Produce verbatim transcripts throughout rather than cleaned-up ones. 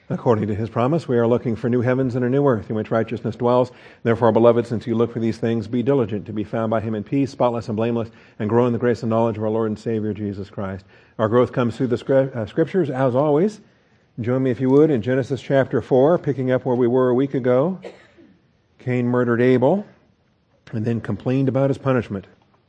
According to his promise, we are looking for new heavens and a new earth in which righteousness dwells. Therefore, beloved, since you look for these things, be diligent to be found by him in peace, spotless and blameless, and grow in the grace and knowledge of our Lord and Savior, Jesus Christ. Our growth comes through the scri- uh, Scriptures, as always. Join me, if you would, in Genesis chapter four, picking up where we were a week ago. Cain murdered Abel, and then complained about his punishment.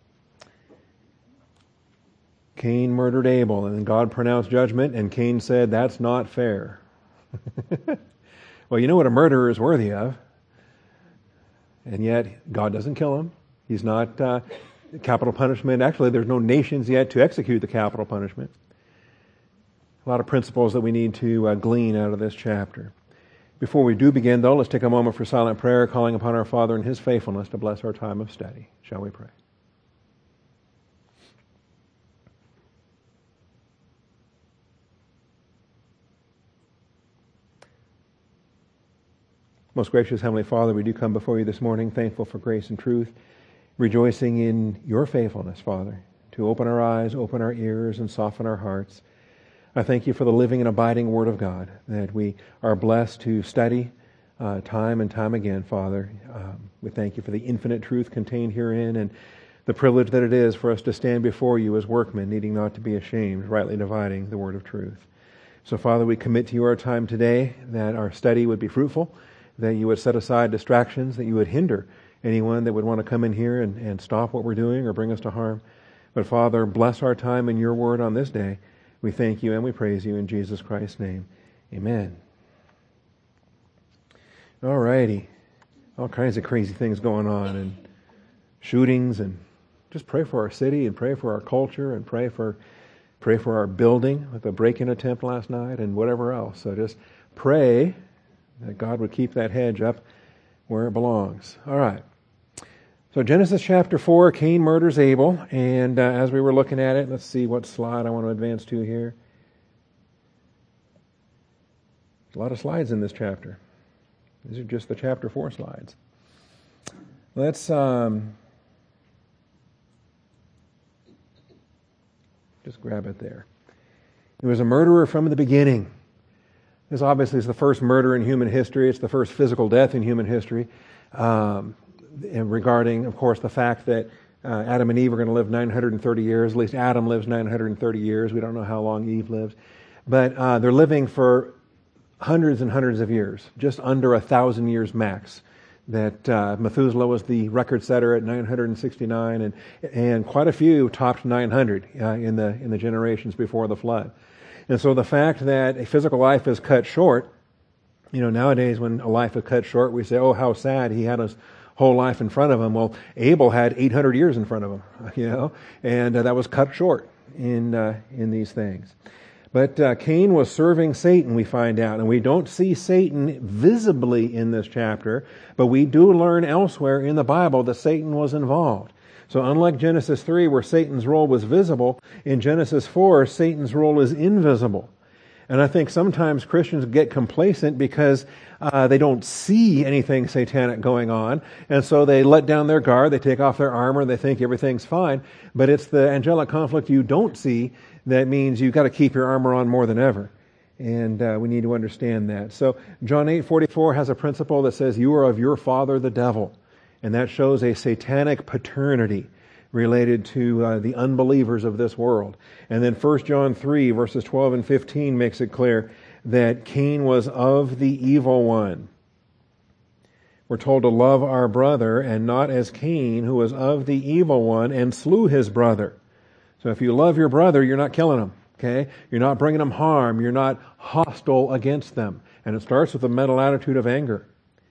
Cain murdered Abel, and then God pronounced judgment, and Cain said, "That's not fair." Well, you know what a murderer is worthy of. And yet, God doesn't kill him. He's not uh, capital punishment. Actually, there's no nations yet to execute the capital punishment. A lot of principles that we need to uh, glean out of this chapter. Before we do begin, though, let's take a moment for silent prayer, calling upon our Father in his faithfulness to bless our time of study. Shall we pray? Most gracious Heavenly Father, we do come before you this morning, thankful for grace and truth, rejoicing in your faithfulness, Father, to open our eyes, open our ears, and soften our hearts. I thank you for the living and abiding Word of God, that we are blessed to study uh, time and time again, Father. Um, we thank you for the infinite truth contained herein, and the privilege that it is for us to stand before you as workmen, needing not to be ashamed, rightly dividing the word of truth. So, Father, we commit to you our time today, that our study would be fruitful, that you would set aside distractions, that you would hinder anyone that would want to come in here and, and stop what we're doing or bring us to harm. But Father, bless our time in your word on this day. We thank you and we praise you in Jesus Christ's name. Amen. All righty. All kinds of crazy things going on, and shootings, and just pray for our city and pray for our culture and pray for pray for our building with a break-in attempt last night and whatever else. So just pray that God would keep that hedge up where it belongs. All right. So Genesis chapter four, Cain murders Abel. And uh, as we were looking at it, let's see what slide I want to advance to here. A lot of slides in this chapter. These are just the chapter four slides. Let's um, just grab it there. He was a murderer from the beginning. This obviously is the first murder in human history. It's the first physical death in human history. Um, and regarding, of course, the fact that uh, Adam and Eve are going to live nine hundred thirty years. At least Adam lives nine hundred thirty years. We don't know how long Eve lives. But uh, they're living for hundreds and hundreds of years, just under a thousand years max. That uh, Methuselah was the record setter at nine hundred sixty-nine, and and quite a few topped nine hundred uh, in the in the generations before the flood. And so the fact that a physical life is cut short, you know, nowadays when a life is cut short, we say, oh, how sad, he had his whole life in front of him. Well, Abel had eight hundred years in front of him, you know, and uh, that was cut short in uh, in these things. But uh, Cain was serving Satan, we find out, and we don't see Satan visibly in this chapter, but we do learn elsewhere in the Bible that Satan was involved. So unlike Genesis three, where Satan's role was visible, in Genesis four, Satan's role is invisible. And I think sometimes Christians get complacent because uh, they don't see anything satanic going on, and so they let down their guard, they take off their armor, they think everything's fine. But it's the angelic conflict you don't see that means you've got to keep your armor on more than ever. And uh, we need to understand that. So John eight forty-four has a principle that says, you are of your father the devil. And that shows a satanic paternity related to uh, the unbelievers of this world. And then First John three, verses twelve and fifteen makes it clear that Cain was of the evil one. We're told to love our brother, and not as Cain, who was of the evil one and slew his brother. So if you love your brother, you're not killing him, okay? You're not bringing them harm. You're not hostile against them. And it starts with a mental attitude of anger.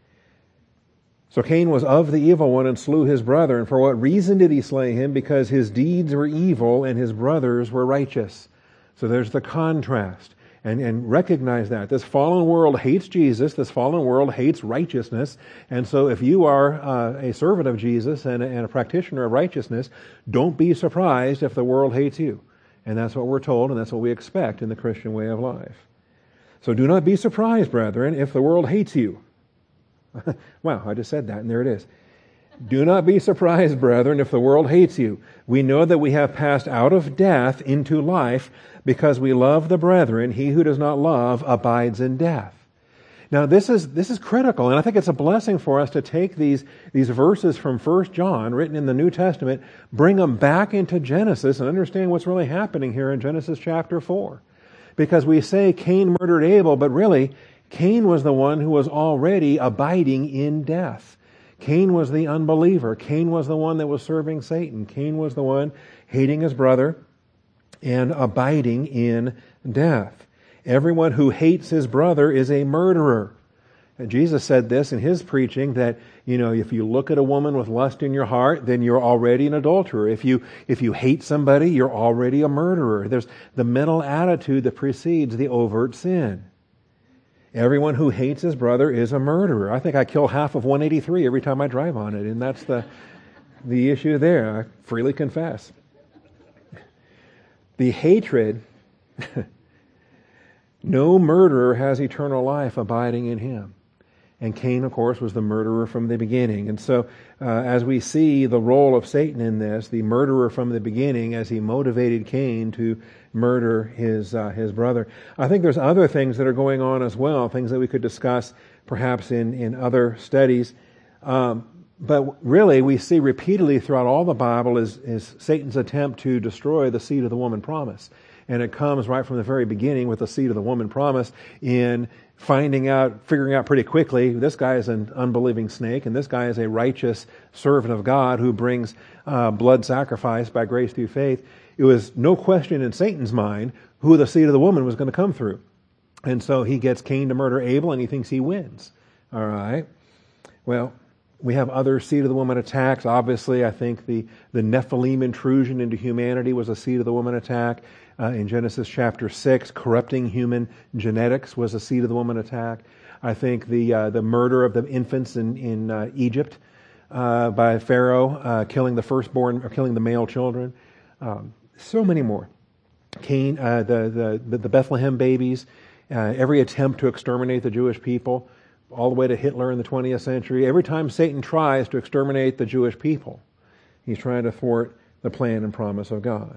So Cain was of the evil one and slew his brother. And for what reason did he slay him? Because his deeds were evil and his brothers were righteous. So there's the contrast. And, and recognize that. This fallen world hates Jesus. This fallen world hates righteousness. And so if you are uh, a servant of Jesus and a, and a practitioner of righteousness, don't be surprised if the world hates you. And that's what we're told, and that's what we expect in the Christian way of life. So do not be surprised, brethren, if the world hates you. Wow, I just said that, and there it is. Do not be surprised, brethren, if the world hates you. We know that we have passed out of death into life because we love the brethren. He who does not love abides in death. Now, this is this is critical, and I think it's a blessing for us to take these, these verses from First John, written in the New Testament, bring them back into Genesis and understand what's really happening here in Genesis chapter four. Because we say Cain murdered Abel, but really, Cain was the one who was already abiding in death. Cain was the unbeliever. Cain was the one that was serving Satan. Cain was the one hating his brother and abiding in death. Everyone who hates his brother is a murderer. And Jesus said this in his preaching, that, you know, if you look at a woman with lust in your heart, then you're already an adulterer. If you, if you hate somebody, you're already a murderer. There's the mental attitude that precedes the overt sin. Everyone who hates his brother is a murderer. I think I kill half of one eighty-three every time I drive on it, and that's the the issue there. I freely confess. The hatred, no murderer has eternal life abiding in him. And Cain, of course, was the murderer from the beginning. And so, uh, as we see the role of Satan in this, the murderer from the beginning, as he motivated Cain to murder his uh, his brother. I think there's other things that are going on as well, things that we could discuss perhaps in, in other studies. Um, but really, we see repeatedly throughout all the Bible is, is Satan's attempt to destroy the seed of the woman promise. And it comes right from the very beginning with the seed of the woman promise in finding out, figuring out pretty quickly, this guy is an unbelieving snake, and this guy is a righteous servant of God who brings uh, blood sacrifice by grace through faith. It was no question in Satan's mind who the seed of the woman was going to come through. And so he gets Cain to murder Abel, and he thinks he wins. All right. Well, we have other seed of the woman attacks. Obviously, I think the, the Nephilim intrusion into humanity was a seed of the woman attack. Uh, in Genesis chapter six, corrupting human genetics was a seed of the woman attack. I think the uh, the murder of the infants in, in uh, Egypt uh, by Pharaoh, uh, killing the firstborn, or killing the male children. Um, so many more. Cain, uh, the, the, the Bethlehem babies, uh, every attempt to exterminate the Jewish people, all the way to Hitler in the twentieth century. Every time Satan tries to exterminate the Jewish people, he's trying to thwart the plan and promise of God.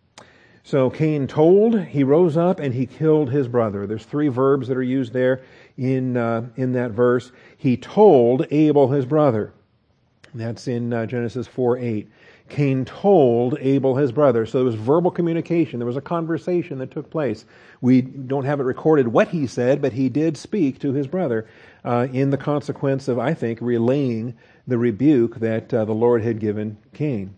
So Cain told, he rose up, and he killed his brother. There's three verbs that are used there in uh, in that verse. He told Abel his brother. That's in uh, Genesis four eight. Cain told Abel his brother. So there was verbal communication. There was a conversation that took place. We don't have it recorded what he said, but he did speak to his brother uh, in the consequence of, I think, relaying the rebuke that uh, the Lord had given Cain.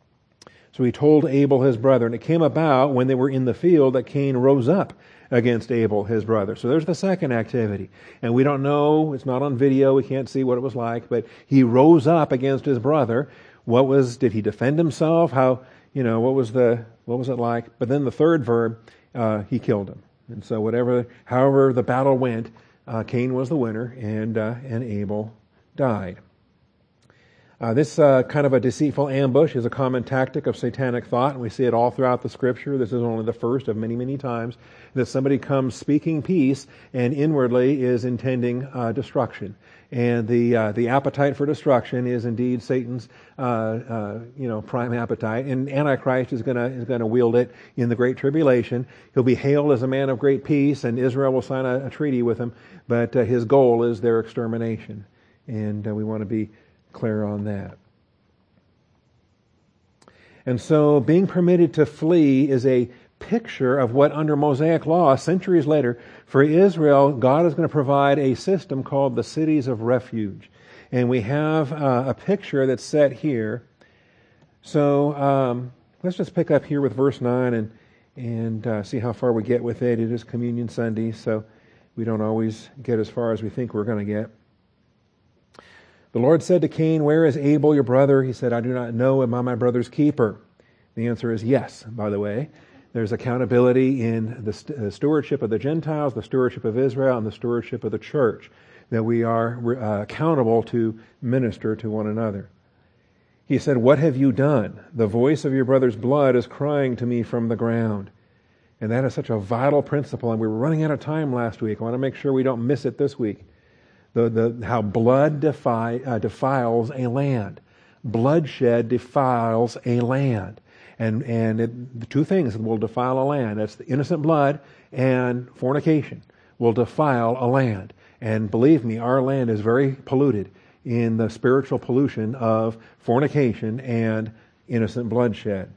So he told Abel his brother, and it came about when they were in the field that Cain rose up against Abel his brother. So there's the second activity. And we don't know, it's not on video, we can't see what it was like, but he rose up against his brother. What was, did he defend himself? How, you know, what was the, what was it like? But then the third verb, uh, he killed him. And so whatever, however the battle went, uh, Cain was the winner, and, uh, and Abel died. Uh, this uh, kind of a deceitful ambush is a common tactic of satanic thought, and we see it all throughout the Scripture. This is only the first of many, many times that somebody comes speaking peace and inwardly is intending uh, destruction. And the uh, the appetite for destruction is indeed Satan's uh, uh, you know prime appetite, and Antichrist is gonna is gonna wield it in the Great Tribulation. He'll be hailed as a man of great peace, and Israel will sign a, a treaty with him. But uh, his goal is their extermination, and uh, we want to be clear on that. And so being permitted to flee is a picture of what under Mosaic law, centuries later, for Israel, God is going to provide a system called the cities of refuge. And we have uh, a picture that's set here. So um, let's just pick up here with verse nine and, and uh, see how far we get with it. It is Communion Sunday, so we don't always get as far as we think we're going to get. The Lord said to Cain, "Where is Abel, your brother?" He said, "I do not know. Am I my brother's keeper?" The answer is yes, by the way. There's accountability in the st- stewardship of the Gentiles, the stewardship of Israel, and the stewardship of the church, that we are uh, accountable to minister to one another. He said, "What have you done? The voice of your brother's blood is crying to me from the ground." And that is such a vital principle, and we were running out of time last week. I want to make sure we don't miss it this week. The, the, how blood defi, uh, defiles a land. bloodshed defiles a land. And and it, the two things will defile a land. That's the innocent blood and fornication will defile a land. And believe me, our land is very polluted in the spiritual pollution of fornication and innocent bloodshed.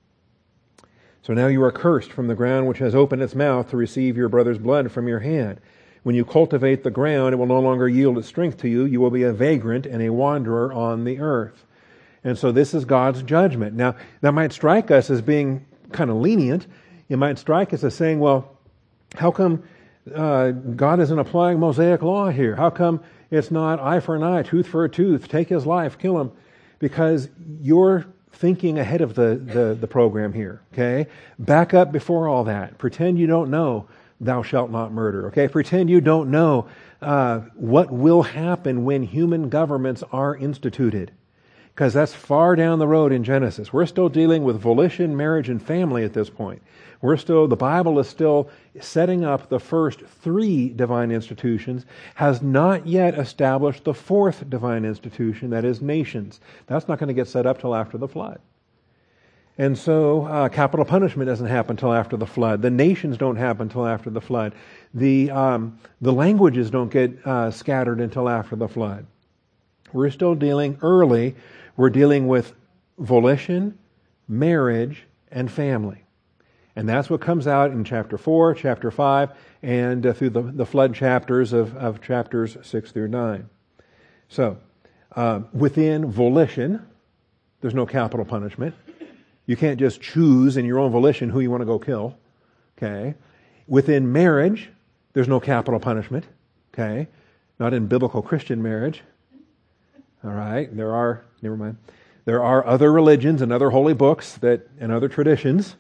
So now you are cursed from the ground which has opened its mouth to receive your brother's blood from your hand. When you cultivate the ground, it will no longer yield its strength to you. You will be a vagrant and a wanderer on the earth. And so this is God's judgment. Now, that might strike us as being kind of lenient. It might strike us as saying, well, how come uh, God isn't applying Mosaic law here? How come it's not eye for an eye, tooth for a tooth, take his life, kill him? Because you're thinking ahead of the, the, the program here, okay? Back up before all that. Pretend you don't know thou shalt not murder, okay? Pretend you don't know uh, what will happen when human governments are instituted. Because that's far down the road in Genesis. We're still dealing with volition, marriage, and family at this point. We're still, the Bible is still setting up the first three divine institutions, has not yet established the fourth divine institution, that is nations. That's not going to get set up till after the flood. And so uh, capital punishment doesn't happen till after the flood. The nations don't happen till after the flood. The, um, the languages don't get uh, scattered until after the flood. We're still dealing early. We're dealing with volition, marriage, and family. And that's what comes out in chapter four, chapter five, and uh, through the, the flood chapters of, of chapters six through nine. So, uh, within volition, there's no capital punishment. You can't just choose in your own volition who you want to go kill. Okay? Within marriage, there's no capital punishment. Okay? Not in biblical Christian marriage. All right? There are, never mind. There are other religions and other holy books that and other traditions.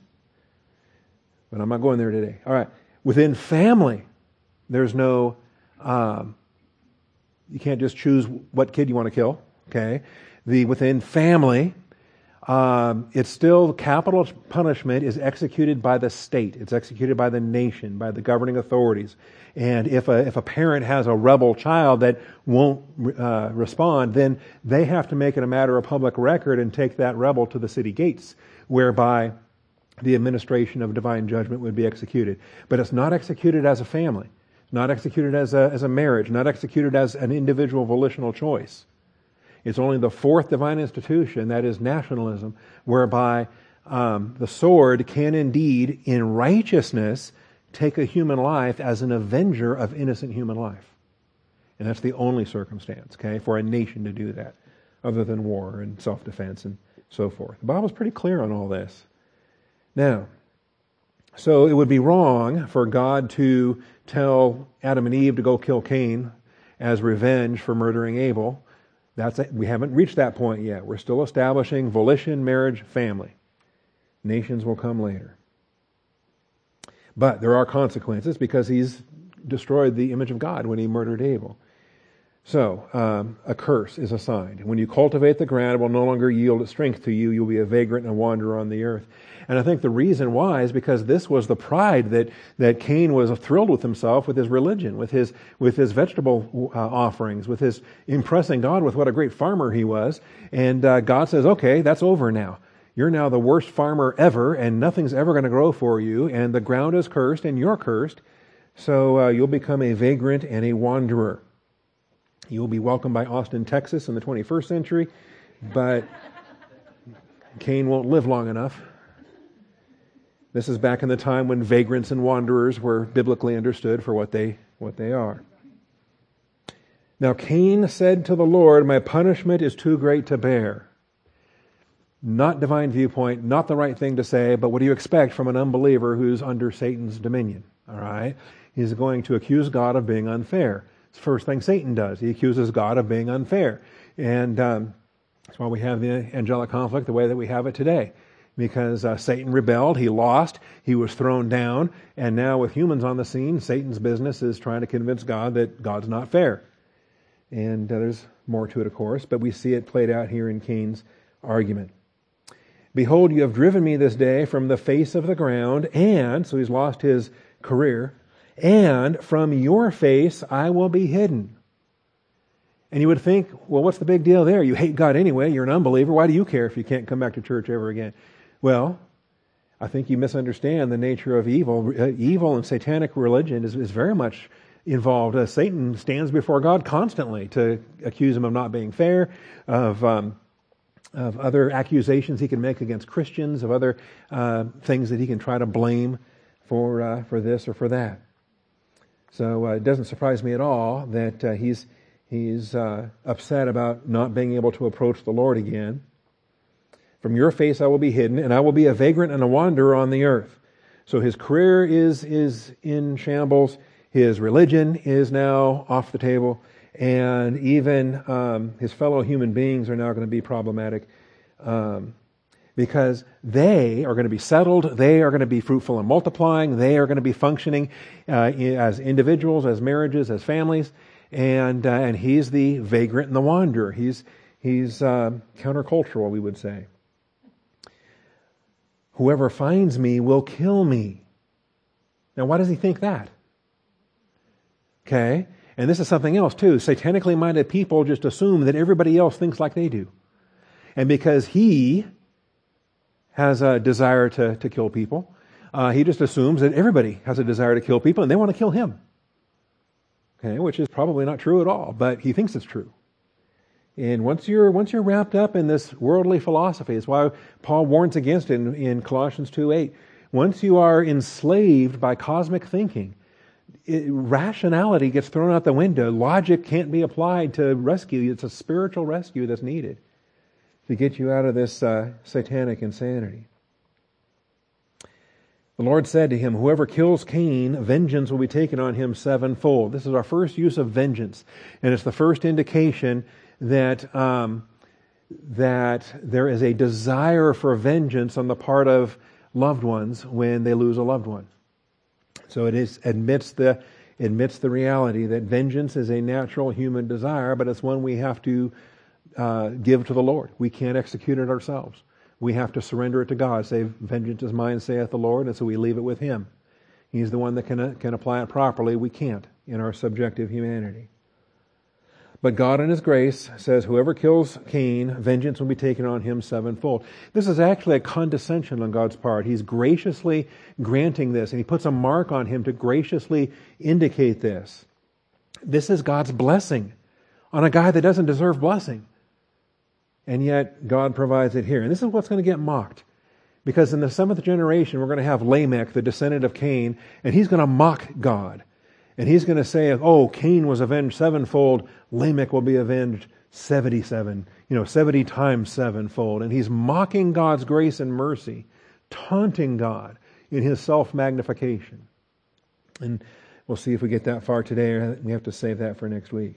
But I'm not going there today. All right. Within family, there's no, um, you can't just choose what kid you want to kill. Okay. The within family, um, it's still capital punishment is executed by the state. It's executed by the nation, by the governing authorities. And if a if a parent has a rebel child that won't uh, respond, then they have to make it a matter of public record and take that rebel to the city gates, whereby the administration of divine judgment would be executed. But it's not executed as a family, not executed as a, as a marriage, not executed as an individual volitional choice. It's only the fourth divine institution, that is nationalism, whereby um, the sword can indeed, in righteousness, take a human life as an avenger of innocent human life. And that's the only circumstance, okay, for a nation to do that, other than war and self-defense and so forth. The Bible's pretty clear on all this. Now, so it would be wrong for God to tell Adam and Eve to go kill Cain as revenge for murdering Abel. That's we haven't reached that point yet. We're still establishing volition, marriage, family. Nations will come later. But there are consequences because he's destroyed the image of God when he murdered Abel. So, um, a curse is assigned. When you cultivate the ground, it will no longer yield its strength to you. You'll be a vagrant and a wanderer on the earth. And I think the reason why is because this was the pride that, that Cain was thrilled with himself, with his religion, with his, with his vegetable uh, offerings, with his impressing God with what a great farmer he was. And uh, God says, okay, that's over now. You're now the worst farmer ever, and nothing's ever going to grow for you, and the ground is cursed, and you're cursed. So uh, you'll become a vagrant and a wanderer. You'll be welcomed by Austin, Texas in the twenty-first century, but Cain won't live long enough. This is back in the time when vagrants and wanderers were biblically understood for what they what they are. Now Cain said to the Lord, my punishment is too great to bear. Not divine viewpoint, not the right thing to say, but what do you expect from an unbeliever who's under Satan's dominion? All right? He's going to accuse God of being unfair. It's the first thing Satan does. He accuses God of being unfair. And um, that's why we have the angelic conflict the way that we have it today. Because uh, Satan rebelled, he lost, he was thrown down, and now with humans on the scene, Satan's business is trying to convince God that God's not fair. And uh, there's more to it, of course, but we see it played out here in Cain's argument. Behold, you have driven me this day from the face of the ground, and, so he's lost his career, and from your face I will be hidden. And you would think, well, what's the big deal there? You hate God anyway. You're an unbeliever. Why do you care if you can't come back to church ever again? Well, I think you misunderstand the nature of evil. Uh, evil and satanic religion is, is very much involved. Uh, Satan stands before God constantly to accuse him of not being fair, of um, of other accusations he can make against Christians, of other uh, things that he can try to blame for uh, for this or for that. So uh, it doesn't surprise me at all that uh, he's he's uh, upset about not being able to approach the Lord again. From your face I will be hidden, and I will be a vagrant and a wanderer on the earth. So his career is is in shambles. His religion is now off the table, and even um, his fellow human beings are now going to be problematic um, because they are going to be settled. They are going to be fruitful and multiplying. They are going to be functioning uh, as individuals, as marriages, as families, and uh, and he's the vagrant and the wanderer. He's he's uh, countercultural, we would say. Whoever finds me will kill me. Now, why does he think that? Okay, and this is something else too. Satanically minded people just assume that everybody else thinks like they do. And because he has a desire to, to kill people, uh, he just assumes that everybody has a desire to kill people and they want to kill him. Okay, which is probably not true at all, but he thinks it's true. And once you're once you're wrapped up in this worldly philosophy, it's why Paul warns against it in, in Colossians two eight. Once you are enslaved by cosmic thinking, It, rationality gets thrown out the window. Logic can't be applied to rescue you. It's a spiritual rescue that's needed to get you out of this uh, satanic insanity. The Lord said to him, whoever kills Cain, vengeance will be taken on him sevenfold. This is our first use of vengeance. And it's the first indication that um, that there is a desire for vengeance on the part of loved ones when they lose a loved one. So it is admits the admits the reality that vengeance is a natural human desire, but it's one we have to uh, give to the Lord. We can't execute it ourselves. We have to surrender it to God. Say, vengeance is mine, saith the Lord, and so we leave it with Him. He's the one that can can apply it properly. We can't in our subjective humanity. But God in His grace says, whoever kills Cain, vengeance will be taken on him sevenfold. This is actually a condescension on God's part. He's graciously granting this, and He puts a mark on him to graciously indicate this. This is God's blessing on a guy that doesn't deserve blessing. And yet God provides it here. And this is what's going to get mocked. Because in the seventh generation, we're going to have Lamech, the descendant of Cain, and he's going to mock God. And he's going to say, oh, Cain was avenged sevenfold, Lamech will be avenged seventy-seven, you know, seventy times sevenfold. And he's mocking God's grace and mercy, taunting God in his self-magnification. And we'll see if we get that far today, or we have to save that for next week.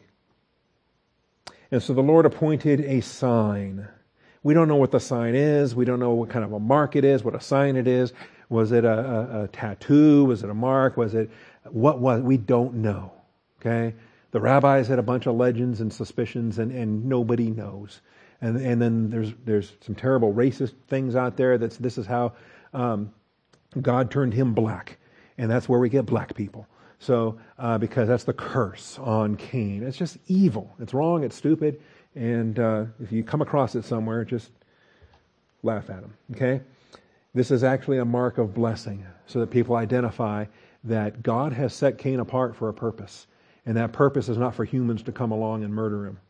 And so the Lord appointed a sign. We don't know what the sign is. We don't know what kind of a mark it is, what a sign it is. Was it a, a, a tattoo? Was it a mark? Was it, what was, we don't know. Okay? The rabbis had a bunch of legends and suspicions, and, and nobody knows. And and then there's there's some terrible racist things out there that's this is how um, God turned him black. And that's where we get black people. So, uh, because that's the curse on Cain. It's just evil. It's wrong. It's stupid. And uh, if you come across it somewhere, just laugh at them. Okay? This is actually a mark of blessing so that people identify that God has set Cain apart for a purpose. And that purpose is not for humans to come along and murder him.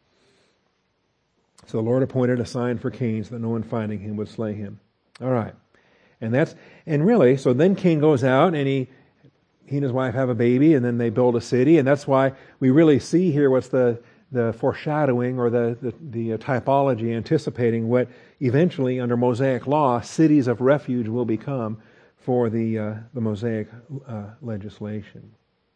So the Lord appointed a sign for Cain so that no one finding him would slay him. All right. And that's, and really, so then Cain goes out and he, he and his wife have a baby, and then they build a city. And that's why we really see here what's the, the foreshadowing or the, the, the typology anticipating what eventually under Mosaic law, cities of refuge will become for the, uh, the Mosaic uh, legislation.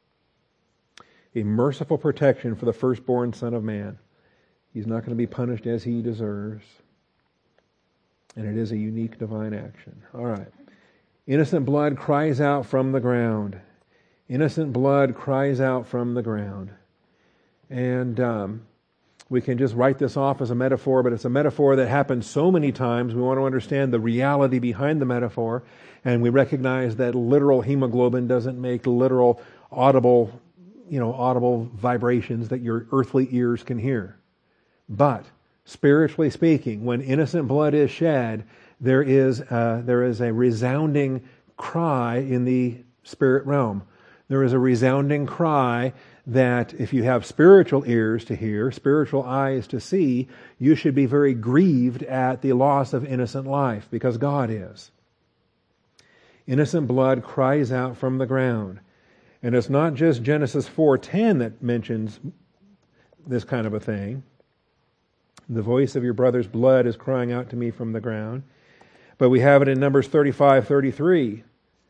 A merciful protection for the firstborn son of man. He's not going to be punished as he deserves. And it is a unique divine action. All right. Innocent blood cries out from the ground. Innocent blood cries out from the ground. And um, we can just write this off as a metaphor, but it's a metaphor that happens so many times. We want to understand the reality behind the metaphor. And we recognize that literal hemoglobin doesn't make literal audible you know, audible vibrations that your earthly ears can hear. But spiritually speaking, when innocent blood is shed, there is a, there is a resounding cry in the spirit realm. There is a resounding cry that if you have spiritual ears to hear, spiritual eyes to see, you should be very grieved at the loss of innocent life, because God is. Innocent blood cries out from the ground. And it's not just Genesis four ten that mentions this kind of a thing. The voice of your brother's blood is crying out to me from the ground. But we have it in Numbers thirty-five thirty-three.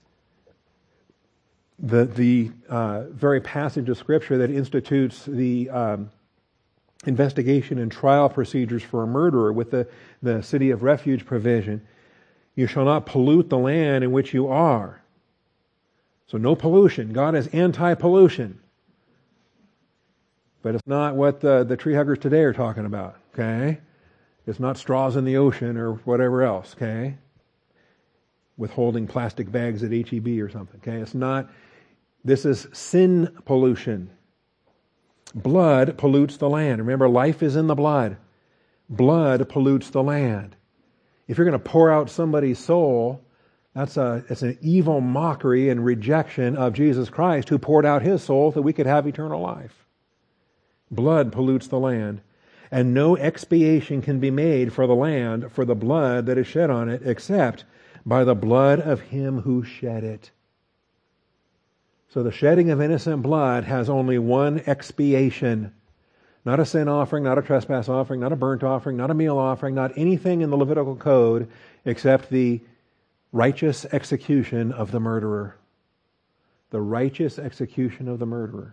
The, the uh, very passage of Scripture that institutes the um, investigation and trial procedures for a murderer with the, the city of refuge provision. You shall not pollute the land in which you are. So no pollution. God is anti-pollution. But it's not what the, the tree huggers today are talking about, okay? It's not straws in the ocean or whatever else, okay? Withholding plastic bags at H E B or something, okay? It's not, this is sin pollution. Blood pollutes the land. Remember, life is in the blood. Blood pollutes the land. If you're going to pour out somebody's soul, that's a it's an evil mockery and rejection of Jesus Christ, who poured out His soul that we could have eternal life. Blood pollutes the land, and no expiation can be made for the land for the blood that is shed on it, except by the blood of Him who shed it. So the shedding of innocent blood has only one expiation. Not a sin offering, not a trespass offering, not a burnt offering, not a meal offering, not anything in the Levitical code except the righteous execution of the murderer. The righteous execution of the murderer.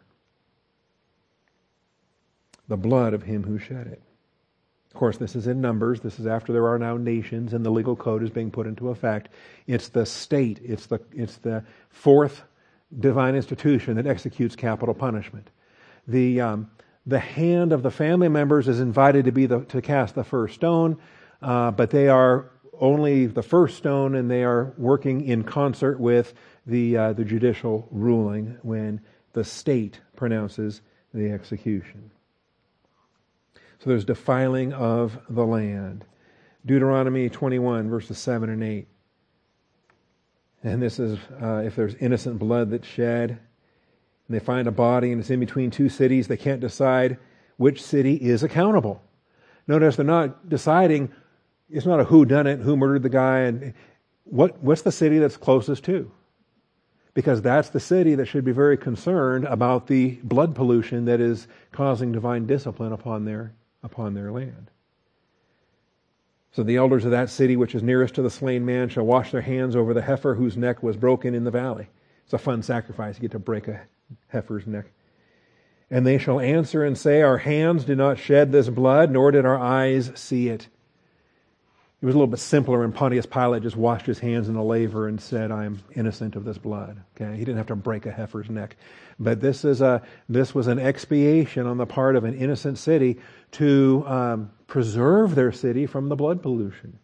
The blood of Him who shed it. Of course, this is in Numbers. This is after there are now nations and the legal code is being put into effect. It's the state. It's the, it's the fourth divine institution that executes capital punishment. The... Um, The hand of the family members is invited to be the, to cast the first stone, uh, but they are only the first stone, and they are working in concert with the uh, the judicial ruling when the state pronounces the execution. So there's defiling of the land. Deuteronomy twenty-one, verses seven and eight. And this is uh, if there's innocent blood that's shed, and they find a body and it's in between two cities, they can't decide which city is accountable. Notice they're not deciding, it's not a whodunit, who murdered the guy, and what what's the city that's closest to? Because that's the city that should be very concerned about the blood pollution that is causing divine discipline upon their upon their land. So the elders of that city which is nearest to the slain man shall wash their hands over the heifer whose neck was broken in the valley. It's a fun sacrifice. You get to break a heifer's neck. And they shall answer and say, our hands did not shed this blood, nor did our eyes see it. It was a little bit simpler when Pontius Pilate just washed his hands in a laver and said, I'm innocent of this blood. Okay, he didn't have to break a heifer's neck. But this is a this was an expiation on the part of an innocent city to um, preserve their city from the blood pollution.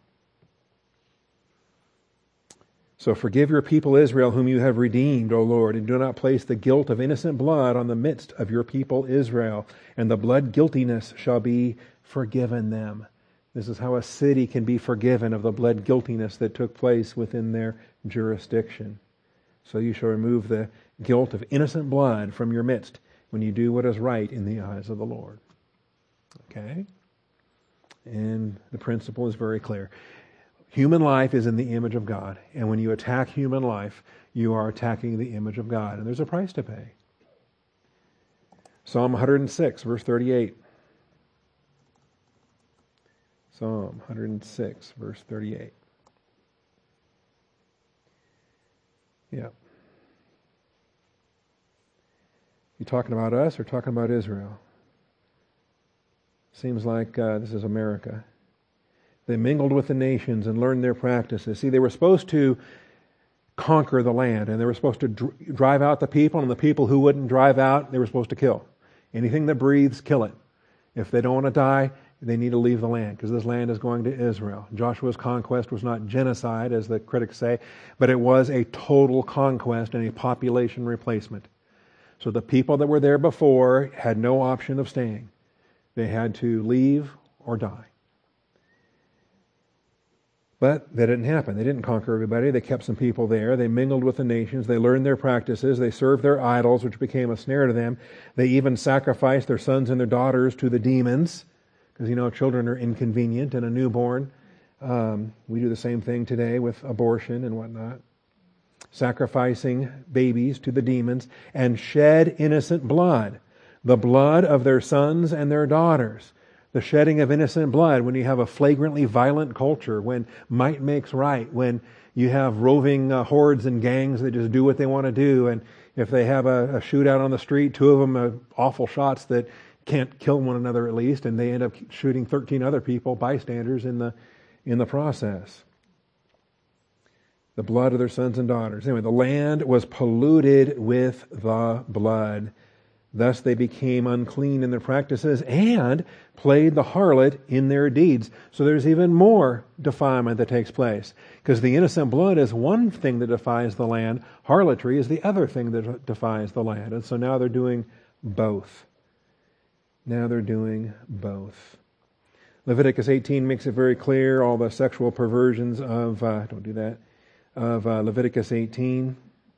So forgive your people Israel, whom you have redeemed, O Lord, and do not place the guilt of innocent blood on the midst of your people Israel, and the blood guiltiness shall be forgiven them. This is how a city can be forgiven of the blood guiltiness that took place within their jurisdiction. So you shall remove the guilt of innocent blood from your midst when you do what is right in the eyes of the Lord. Okay? And the principle is very clear. Human life is in the image of God, and when you attack human life, you are attacking the image of God, and there's a price to pay. Psalm one hundred six, verse thirty-eight. Psalm one hundred six, verse thirty-eight. Yeah. You talking about us or talking about Israel? Seems like uh, this is America. They mingled with the nations and learned their practices. See, they were supposed to conquer the land, and they were supposed to dr- drive out the people, and the people who wouldn't drive out, they were supposed to kill. Anything that breathes, kill it. If they don't want to die, they need to leave the land, because this land is going to Israel. Joshua's conquest was not genocide, as the critics say, but it was a total conquest and a population replacement. So the people that were there before had no option of staying. They had to leave or die. But that didn't happen. They didn't conquer everybody. They kept some people there. They mingled with the nations. They learned their practices. They served their idols, which became a snare to them. They even sacrificed their sons and their daughters to the demons, because, you know, children are inconvenient and a newborn. Um, we do the same thing today with abortion and whatnot. Sacrificing babies to the demons, and shed innocent blood, the blood of their sons and their daughters. The shedding of innocent blood when you have a flagrantly violent culture, when might makes right, when you have roving uh, hordes and gangs that just do what they want to do, and if they have a, a shootout on the street, two of them are awful shots that can't kill one another at least, and they end up shooting thirteen other people, bystanders, in the in the process. The blood of their sons and daughters. Anyway, the land was polluted with the blood. Thus they became unclean in their practices and played the harlot in their deeds. So there's even more defilement that takes place. Because the innocent blood is one thing that defies the land. Harlotry is the other thing that defies the land. And so now they're doing both. Now they're doing both. Leviticus eighteen makes it very clear, all the sexual perversions of, uh, don't do that, of uh, Leviticus eighteen.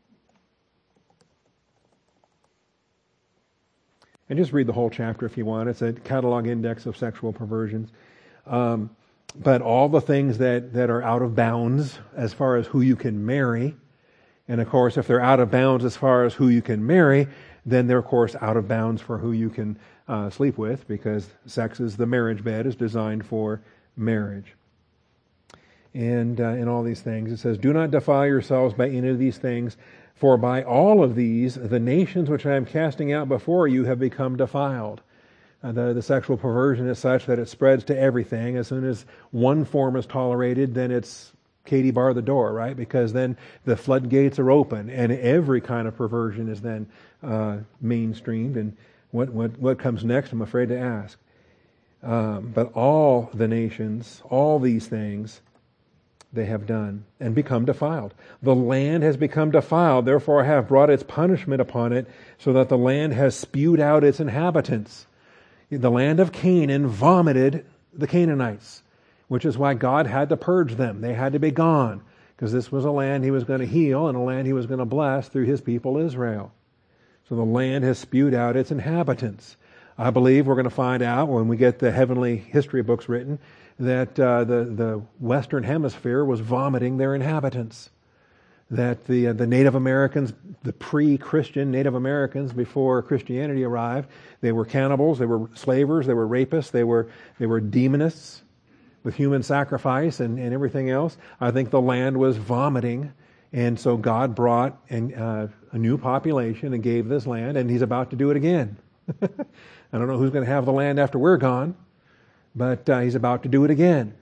And just read the whole chapter if you want. It's a catalog index of sexual perversions. Um, but all the things that, that are out of bounds as far as who you can marry, and of course if they're out of bounds as far as who you can marry, then they're of course out of bounds for who you can uh, sleep with, because sex is the marriage bed, is designed for marriage. And uh, in all these things, it says, do not defile yourselves by any of these things, for by all of these, the nations which I am casting out before you have become defiled. Uh, the, the sexual perversion is such that it spreads to everything. As soon as one form is tolerated, then it's Katie bar the door, right? Because then the floodgates are open, and every kind of perversion is then uh, mainstreamed. And what, what, what comes next, I'm afraid to ask. Um, but all the nations, all these things, they have done and become defiled. The land has become defiled, therefore I have brought its punishment upon it, so that the land has spewed out its inhabitants. The land of Canaan vomited the Canaanites, which is why God had to purge them. They had to be gone, because this was a land He was going to heal and a land He was going to bless through His people Israel. So the land has spewed out its inhabitants. I believe we're going to find out when we get the heavenly history books written that uh, the, the Western Hemisphere was vomiting their inhabitants. That the, uh, the Native Americans, the pre-Christian Native Americans before Christianity arrived, they were cannibals, they were slavers, they were rapists, they were, they were demonists with human sacrifice and, and everything else. I think the land was vomiting, and so God brought an, uh, a new population and gave this land, and He's about to do it again. I don't know who's going to have the land after we're gone, but uh, He's about to do it again.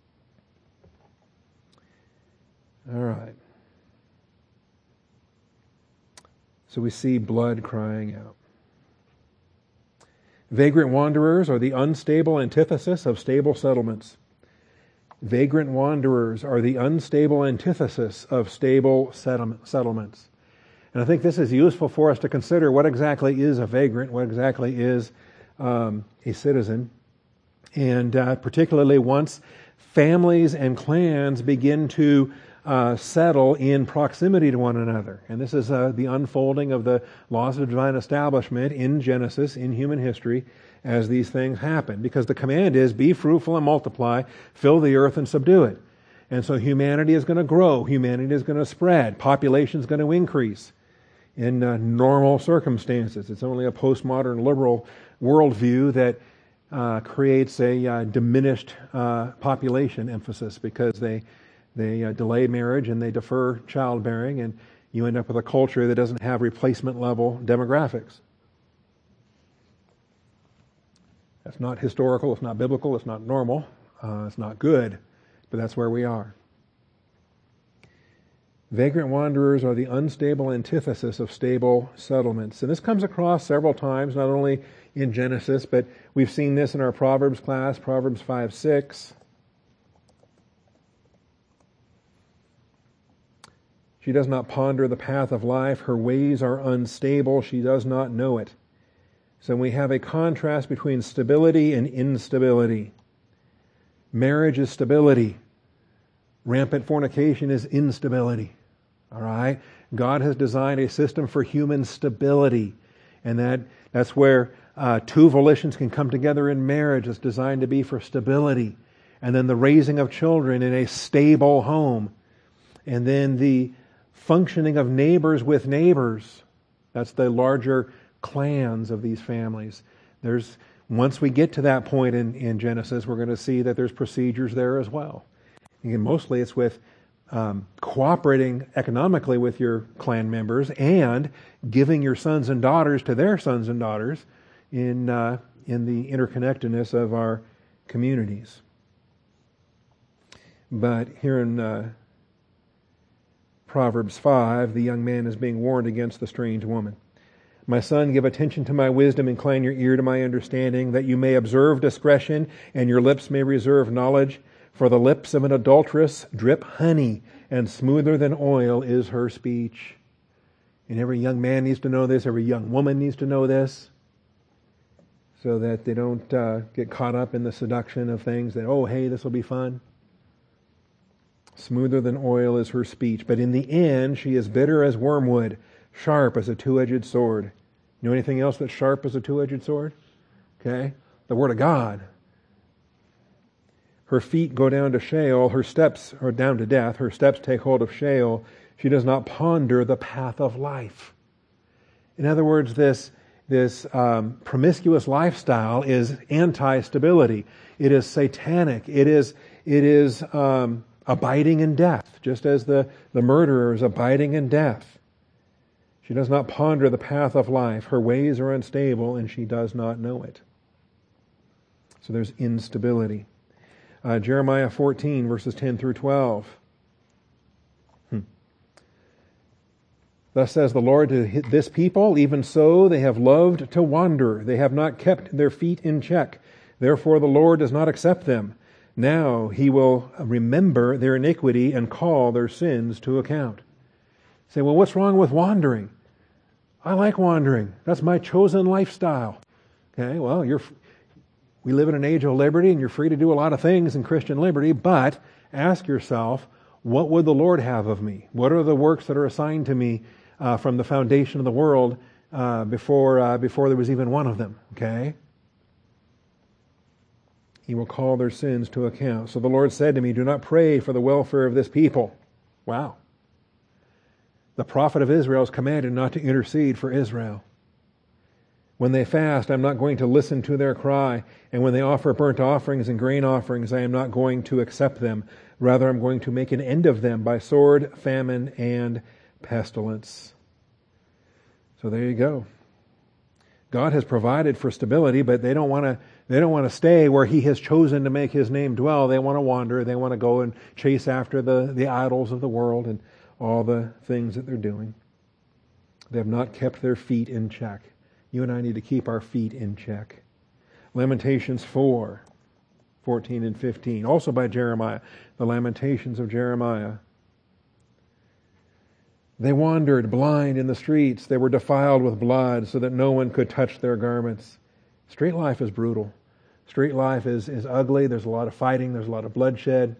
All right. So we see blood crying out. Vagrant wanderers are the unstable antithesis of stable settlements. Vagrant wanderers are the unstable antithesis of stable settlements. And I think this is useful for us to consider what exactly is a vagrant, what exactly is um, a citizen. And uh, particularly once families and clans begin to uh, settle in proximity to one another. And this is uh, the unfolding of the laws of divine establishment in Genesis, in human history, as these things happen. Because the command is, be fruitful and multiply, fill the earth and subdue it. And so humanity is going to grow, humanity is going to spread, population is going to increase in uh, normal circumstances. It's only a postmodern liberal worldview that uh, creates a uh, diminished uh, population emphasis, because they they uh, delay marriage and they defer childbearing, and you end up with a culture that doesn't have replacement level demographics. That's not historical, it's not biblical, it's not normal, uh, it's not good, but that's where we are. Vagrant wanderers are the unstable antithesis of stable settlements. And this comes across several times, not only in Genesis, but we've seen this in our Proverbs class, Proverbs five six. She does not ponder the path of life. Her ways are unstable. She does not know it. So we have a contrast between stability and instability. Marriage is stability. Rampant fornication is instability. All right? God has designed a system for human stability. And that that's where uh, two volitions can come together in marriage. It's designed to be for stability. And then the raising of children in a stable home. And then the functioning of neighbors with neighbors. That's the larger clans of these families. There's once we get to that point in, in Genesis, we're going to see that there's procedures there as well. And mostly it's with um, cooperating economically with your clan members and giving your sons and daughters to their sons and daughters in uh, in the interconnectedness of our communities. But here in uh, Proverbs five, the young man is being warned against the strange woman. My son, give attention to my wisdom, incline your ear to my understanding, that you may observe discretion, and your lips may reserve knowledge. For the lips of an adulteress drip honey, and smoother than oil is her speech. And every young man needs to know this, every young woman needs to know this, so that they don't uh, get caught up in the seduction of things that, oh, hey, this will be fun. Smoother than oil is her speech, but in the end she is bitter as wormwood, sharp as a two-edged sword. You know anything else that's sharp as a two-edged sword? Okay? The Word of God. Her feet go down to Sheol, her steps are down to death, her steps take hold of Sheol. She does not ponder the path of life. In other words, this, this um, promiscuous lifestyle is anti-stability. It is satanic. It is, it is um, abiding in death, just as the, the murderer is abiding in death. She does not ponder the path of life. Her ways are unstable, and she does not know it. So there's instability. Uh, Jeremiah fourteen, verses ten through twelve. Hmm. Thus says the Lord to this people, even so they have loved to wander. They have not kept their feet in check. Therefore the Lord does not accept them. Now he will remember their iniquity and call their sins to account. Say, well, what's wrong with wandering? I like wandering. That's my chosen lifestyle. Okay, well, you're, we live in an age of liberty, and you're free to do a lot of things in Christian liberty, but ask yourself, what would the Lord have of me? What are the works that are assigned to me uh, from the foundation of the world uh, before, uh, before there was even one of them? Okay? He will call their sins to account. So the Lord said to me, do not pray for the welfare of this people. Wow. The prophet of Israel is commanded not to intercede for Israel. When they fast, I'm not going to listen to their cry. And when they offer burnt offerings and grain offerings, I am not going to accept them. Rather, I'm going to make an end of them by sword, famine, and pestilence. So there you go. God has provided for stability, but they don't want to they don't want to stay where He has chosen to make His name dwell. They want to wander. They want to go and chase after the, the idols of the world and all the things that they're doing. They have not kept their feet in check. You and I need to keep our feet in check. Lamentations four, fourteen and fifteen, also by Jeremiah, the Lamentations of Jeremiah. They wandered blind in the streets. They were defiled with blood so that no one could touch their garments. Street life is brutal. Street life is, is ugly. There's a lot of fighting. There's a lot of bloodshed.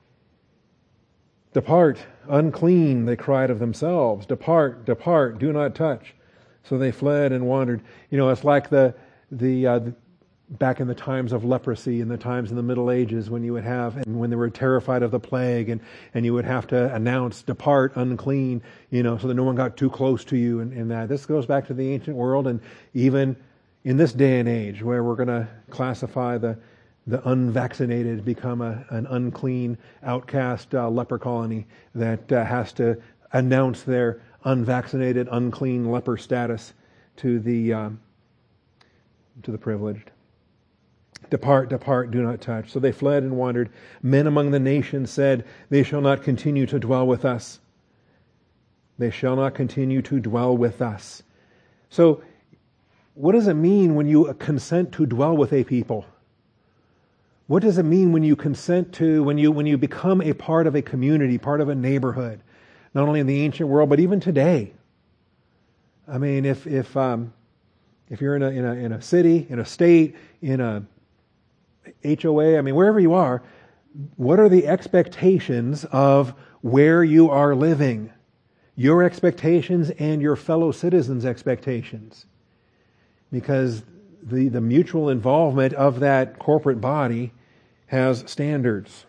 Depart, unclean, they cried of themselves. Depart, depart, do not touch. So they fled and wandered. You know, it's like the the, uh, the back in the times of leprosy, in the times in the Middle Ages, when you would have, and when they were terrified of the plague, and, and you would have to announce, depart, unclean, you know, so that no one got too close to you, and, and that. This goes back to the ancient world, and even in this day and age, where we're going to classify the the unvaccinated, become a, an unclean, outcast uh, leper colony that uh, has to announce their unvaccinated, unclean leper status to the um, to the privileged. Depart, depart, do not touch. So they fled and wandered. Men among the nations said, they shall not continue to dwell with us. They shall not continue to dwell with us. So, what does it mean when you consent to dwell with a people? What does it mean when you consent to, when you when you become a part of a community, part of a neighborhood? not only in the ancient world, but even today. I mean, if if um, if you're in a in a in a city, in a state, in a H O A, I mean, wherever you are, what are the expectations of where you are living? Your expectations and your fellow citizens' expectations. Because the, the mutual involvement of that corporate body has standards.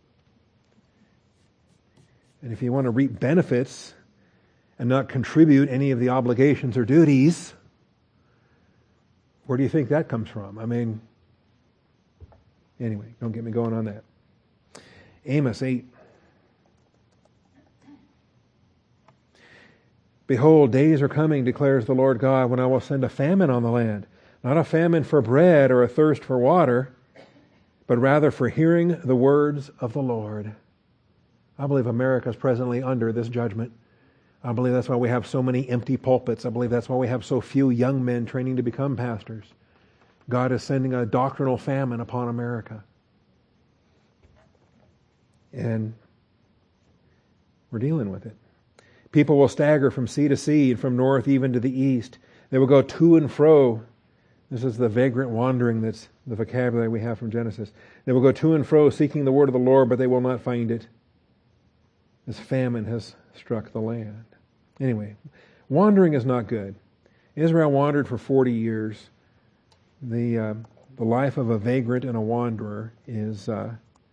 And if you want to reap benefits and not contribute any of the obligations or duties, where do you think that comes from? I mean, anyway, don't get me going on that. Amos eight. Behold, days are coming, declares the Lord God, when I will send a famine on the land. Not a famine for bread or a thirst for water, but rather for hearing the words of the Lord. I believe America is presently under this judgment. I believe that's why we have so many empty pulpits. I believe that's why we have so few young men training to become pastors. God is sending a doctrinal famine upon America. And we're dealing with it. People will stagger from sea to sea, and from north even to the east. They will go to and fro. This is the vagrant wandering that's the vocabulary we have from Genesis. They will go to and fro seeking the word of the Lord, but they will not find it. This famine has struck the land. Anyway, wandering is not good. Israel wandered for forty years. The uh, the life of a vagrant and a wanderer is uh,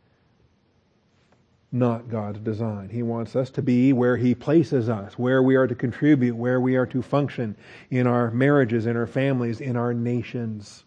not God's design. He wants us to be where He places us, where we are to contribute, where we are to function in our marriages, in our families, in our nations.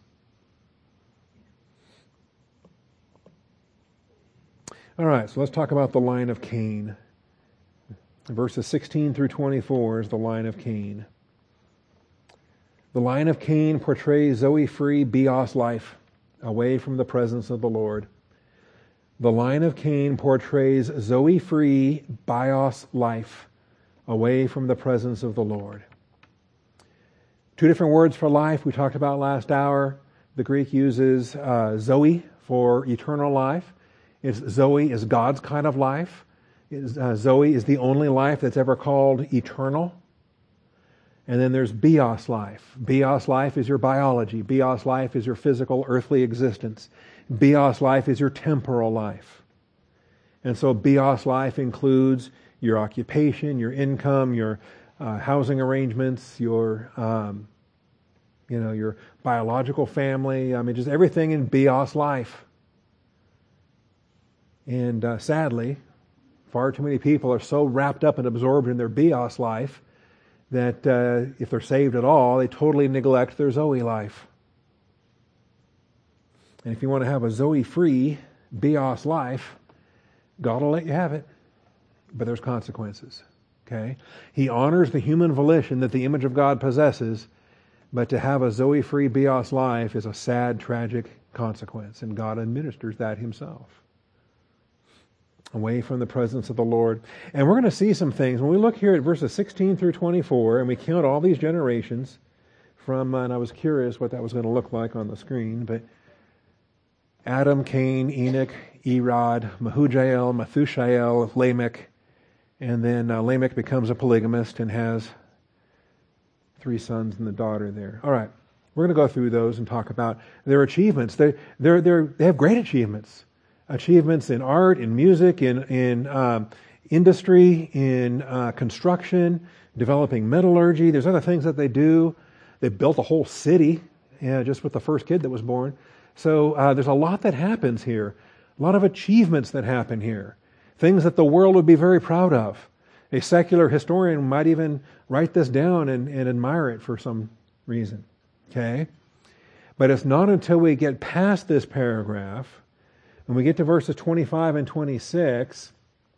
All right, so let's talk about the line of Cain. Verses sixteen through twenty-four is the line of Cain. The line of Cain portrays Zoe-free bios life, away from the presence of the Lord. The line of Cain portrays Zoe-free bios life, away from the presence of the Lord. Two different words for life we talked about last hour. The Greek uses uh, Zoe for eternal life. It's, Zoe is God's kind of life. It's, uh, Zoe is the only life that's ever called eternal. And then there's bios life. Bios life is your biology. Bios life is your physical, earthly existence. Bios life is your temporal life. And so bios life includes your occupation, your income, your uh, housing arrangements, your um, you know, your biological family. I mean, just everything in bios life. And uh, sadly, far too many people are so wrapped up and absorbed in their bios life that uh, if they're saved at all, they totally neglect their Zoe life. And if you want to have a Zoe-free bios life, God will let you have it, but there's consequences. Okay? He honors the human volition that the image of God possesses, but to have a Zoe-free bios life is a sad, tragic consequence, and God administers that Himself. Away from the presence of the Lord. And we're going to see some things. When we look here at verses sixteen through twenty-four, and we count all these generations from, uh, and I was curious what that was going to look like on the screen, but Adam, Cain, Enoch, Erod, Mehujael, Methushael, Lamech, and then uh, Lamech becomes a polygamist and has three sons and the daughter there. All right, we're going to go through those and talk about their achievements. They they're, they're, they have great achievements. Achievements in art, in music, in, in um, industry, in uh, construction, developing metallurgy. There's other things that they do. They built a whole city yeah, just with the first kid that was born. So uh, there's a lot that happens here. A lot of achievements that happen here. Things that the world would be very proud of. A secular historian might even write this down and, and admire it for some reason. Okay? But it's not until we get past this paragraph, when we get to verses twenty-five and twenty-six,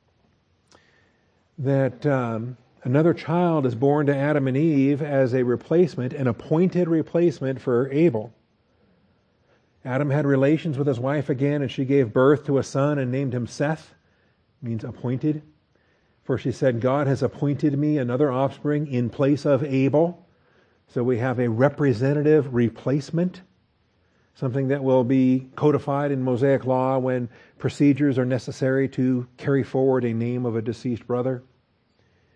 that um, another child is born to Adam and Eve as a replacement, an appointed replacement for Abel. Adam had relations with his wife again, and she gave birth to a son and named him Seth, means appointed. For she said, God has appointed me another offspring in place of Abel. So we have a representative replacement. Something that will be codified in Mosaic law when procedures are necessary to carry forward a name of a deceased brother.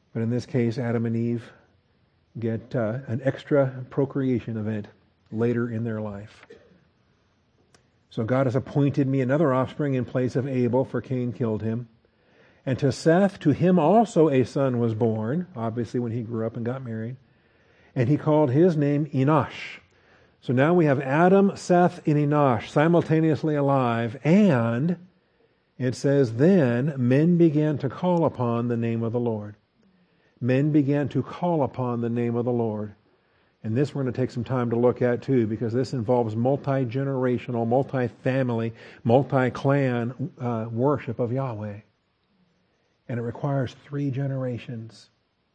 But in this case, Adam and Eve get uh, an extra procreation event later in their life. So God has appointed me another offspring in place of Abel, for Cain killed him. And to Seth, to him also a son was born, obviously when he grew up and got married. And he called his name Enosh. So now we have Adam, Seth, and Enosh simultaneously alive. And it says, then men began to call upon the name of the Lord. Men began to call upon the name of the Lord. And this we're going to take some time to look at too, because this involves multi-generational, multi-family, multi-clan uh, worship of Yahweh. And it requires three generations.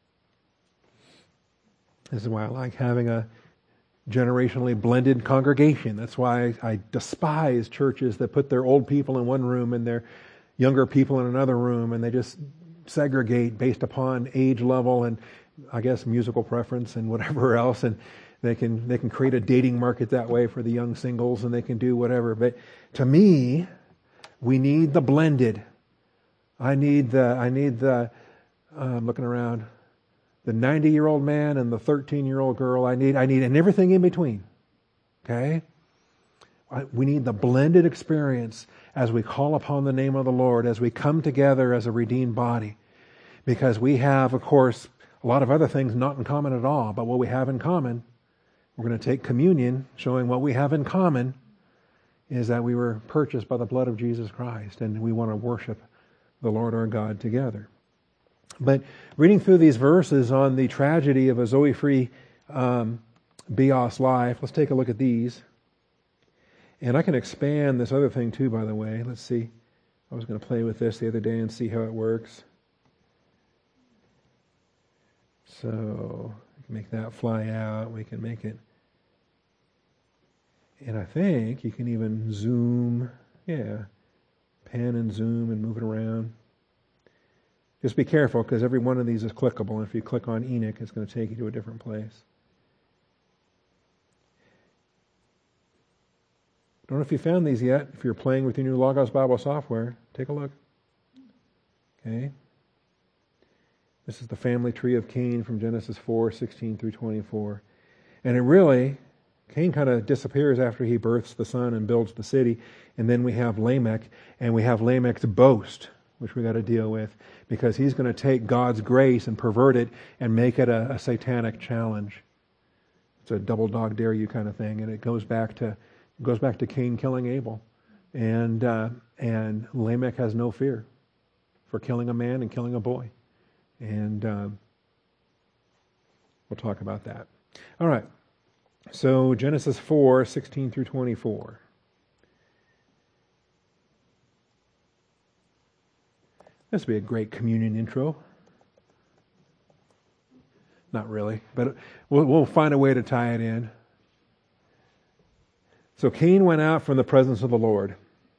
This is why I like having a generationally blended congregation. That's why I despise churches that put their old people in one room and their younger people in another room, and they just segregate based upon age level and, I guess, musical preference and whatever else, and they can they can create a dating market that way for the young singles, and they can do whatever. But to me, we need the blended. I need the I need the uh, I'm looking around, the ninety-year-old man and the thirteen-year-old girl. I need I need and everything in between. Okay, I, we need the blended experience as we call upon the name of the Lord, as we come together as a redeemed body, because we have, of course, a lot of other things not in common at all, but what we have in common, we're going to take communion, showing what we have in common is that we were purchased by the blood of Jesus Christ, and we want to worship the Lord our God together. But reading through these verses on the tragedy of a Zoe-free um, Bios life, let's take a look at these. And I can expand this other thing too, by the way. Let's see. I was going to play with this the other day and see how it works. So we can make that fly out. We can make it. And I think you can even zoom. Yeah. Pan and zoom and move it around. Just be careful, because every one of these is clickable. And if you click on Enoch, it's going to take you to a different place. I don't know if you found these yet. If you're playing with your new Logos Bible software, take a look. Okay. This is the family tree of Cain from Genesis four, sixteen through twenty-four. And it really, Cain kind of disappears after he births the son and builds the city. And then we have Lamech, and we have Lamech's boast, which we got to deal with, because he's going to take God's grace and pervert it and make it a, a satanic challenge. It's a double dog dare you kind of thing, and it goes back to goes back to Cain killing Abel, and uh, and Lamech has no fear for killing a man and killing a boy, and um, we'll talk about that. All right, so Genesis four, sixteen through twenty-four. This would be a great communion intro. Not really, but we'll, we'll find a way to tie it in. So Cain went out from the presence of the Lord.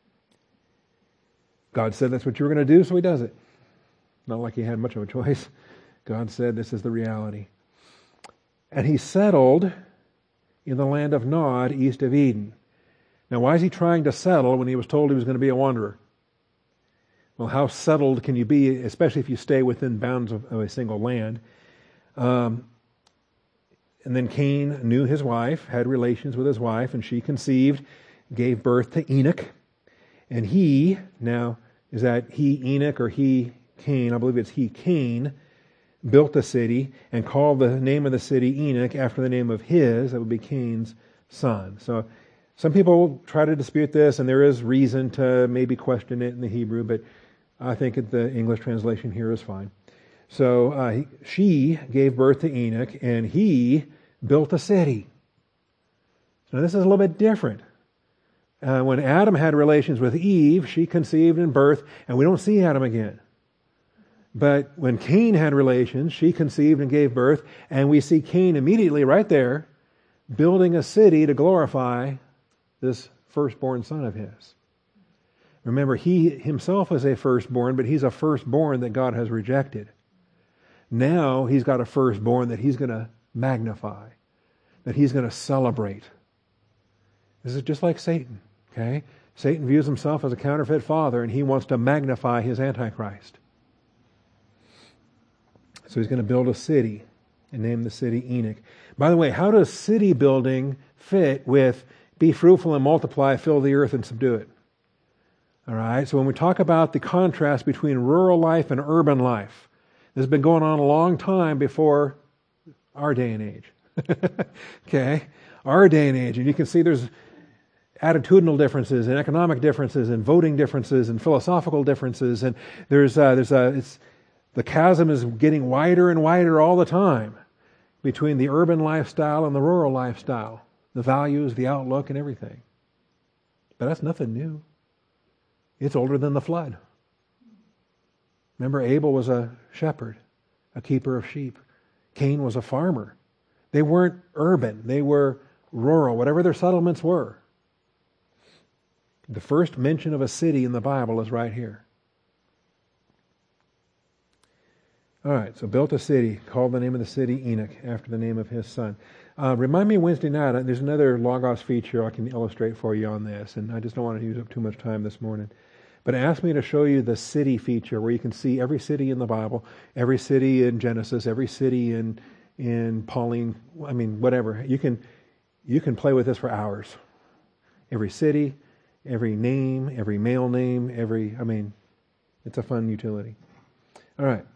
God said that's what you were going to do, so he does it. Not like he had much of a choice. God said this is the reality. And he settled in the land of Nod, east of Eden. Now, why is he trying to settle when he was told he was going to be a wanderer? Well, how settled can you be, especially if you stay within bounds of, of a single land? Um, and then Cain knew his wife, had relations with his wife, and she conceived, gave birth to Enoch. And he, now, is that he Enoch or he Cain? I believe it's he Cain, built a city and called the name of the city Enoch after the name of his, that would be Cain's son. So some people try to dispute this, and there is reason to maybe question it in the Hebrew, but I think the English translation here is fine. So uh, he, she gave birth to Enoch, and he built a city. So this is a little bit different. Uh, when Adam had relations with Eve, she conceived and birthed, and we don't see Adam again. But when Cain had relations, she conceived and gave birth, and we see Cain immediately right there building a city to glorify this firstborn son of his. Remember, he himself is a firstborn, but he's a firstborn that God has rejected. Now he's got a firstborn that he's going to magnify, that he's going to celebrate. This is just like Satan, okay? Satan views himself as a counterfeit father, and he wants to magnify his Antichrist. So he's going to build a city and name the city Enoch. By the way, how does city building fit with be fruitful and multiply, fill the earth and subdue it? All right, so when we talk about the contrast between rural life and urban life, this has been going on a long time before our day and age. Okay, our day and age. And you can see there's attitudinal differences and economic differences and voting differences and philosophical differences. And there's, uh, there's a, it's, the chasm is getting wider and wider all the time between the urban lifestyle and the rural lifestyle, the values, the outlook, and everything. But that's nothing new. It's older than the flood. Remember, Abel was a shepherd, a keeper of sheep. Cain was a farmer. They weren't urban. They were rural, whatever their settlements were. The first mention of a city in the Bible is right here. All right, so built a city, called the name of the city Enoch, after the name of his son. Uh, remind me Wednesday night, there's another Logos feature I can illustrate for you on this, and I just don't want to use up too much time this morning. But ask me to show you the city feature, where you can see every city in the Bible, every city in Genesis, every city in in Pauline, I mean, whatever. You can you can play with this for hours. Every city, every name, every male name, every, I mean, it's a fun utility. All right.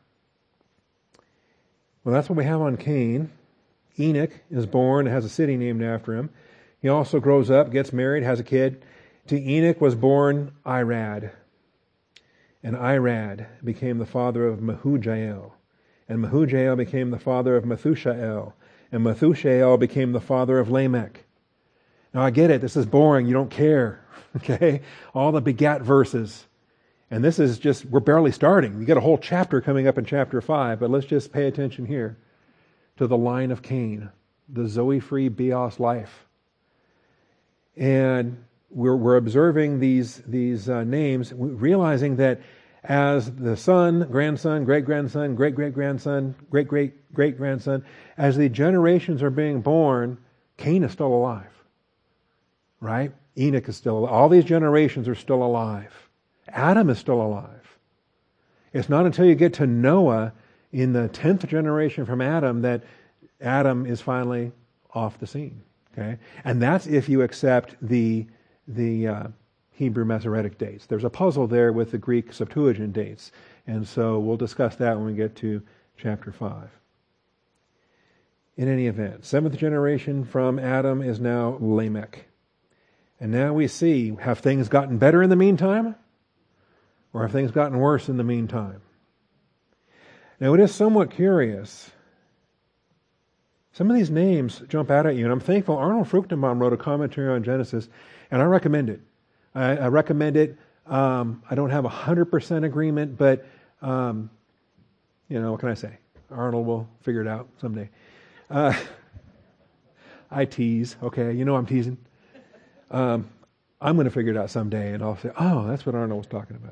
Well, that's what we have on Cain. Enoch is born, has a city named after him. He also grows up, gets married, has a kid. To Enoch was born Irad. And Irad became the father of Mehujael. And Mehujael became the father of Methushael. And Methushael became the father of Lamech. Now I get it, this is boring, you don't care. Okay? All the begat verses. And this is just, we're barely starting. You get a whole chapter coming up in chapter five, but let's just pay attention here to the line of Cain, the Zoe-free Bios life. And we're, we're observing these, these uh, names, realizing that as the son, grandson, great-grandson, great-great-grandson, great-great-great-grandson, as the generations are being born, Cain is still alive. Right? Enoch is still alive. All these generations are still alive. Adam is still alive. It's not until you get to Noah in the tenth generation from Adam that Adam is finally off the scene. Okay? And that's if you accept the, the uh, Hebrew Masoretic dates. There's a puzzle there with the Greek Septuagint dates. And so we'll discuss that when we get to chapter five. In any event, seventh generation from Adam is now Lamech. And now we see, have things gotten better in the meantime? Or have things gotten worse in the meantime? Now it is somewhat curious. Some of these names jump out at you, and I'm thankful Arnold Fruchtenbaum wrote a commentary on Genesis, and I recommend it. I, I recommend it. Um, I don't have a one hundred percent agreement, but, um, you know, what can I say? Arnold will figure it out someday. Uh, I tease, okay, you know I'm teasing. Um, I'm going to figure it out someday, and I'll say, oh, that's what Arnold was talking about.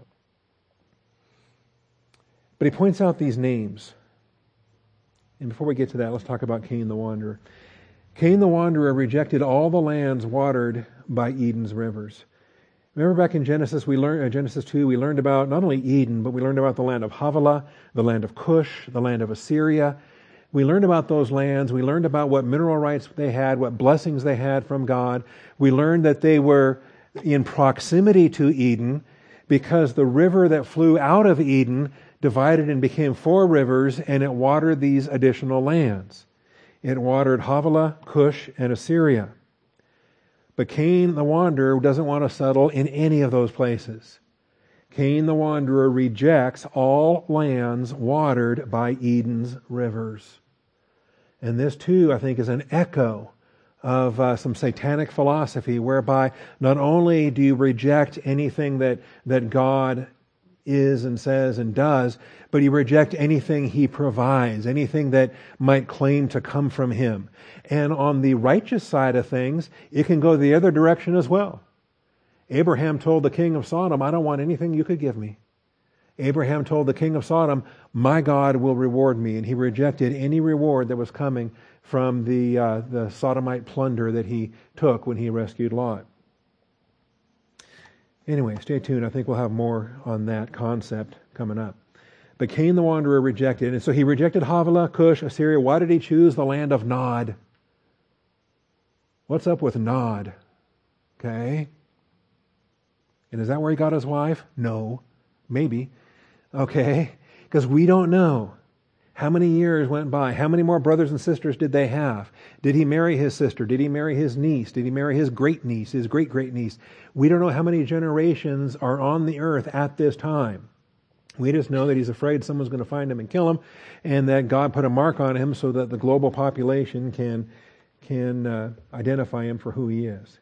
But he points out these names. And before we get to that, let's talk about Cain the Wanderer. Cain the Wanderer rejected all the lands watered by Eden's rivers. Remember back in Genesis, we learned uh, Genesis two, we learned about not only Eden, but we learned about the land of Havilah, the land of Cush, the land of Assyria. We learned about those lands. We learned about what mineral rights they had, what blessings they had from God. We learned that they were in proximity to Eden because the river that flew out of Eden divided and became four rivers, and it watered these additional lands. It watered Havilah, Cush, and Assyria. But Cain the Wanderer doesn't want to settle in any of those places. Cain the Wanderer rejects all lands watered by Eden's rivers. And this too, I think, is an echo of uh, some satanic philosophy whereby not only do you reject anything that, that God is and says and does, but you reject anything He provides, anything that might claim to come from Him. And on the righteous side of things, it can go the other direction as well. Abraham told the king of Sodom, I don't want anything you could give me. Abraham told the king of Sodom, my God will reward me. And he rejected any reward that was coming from the, uh, the Sodomite plunder that he took when he rescued Lot. Anyway, stay tuned. I think we'll have more on that concept coming up. But Cain the wanderer rejected. And so he rejected Havilah, Cush, Assyria. Why did he choose the land of Nod? What's up with Nod? Okay. And is that where he got his wife? No. Maybe. Okay. Because we don't know. How many years went by? How many more brothers and sisters did they have? Did he marry his sister? Did he marry his niece? Did he marry his great niece, his great great niece? We don't know how many generations are on the earth at this time. We just know that he's afraid someone's going to find him and kill him, and that God put a mark on him so that the global population can, can uh, identify him for who he is.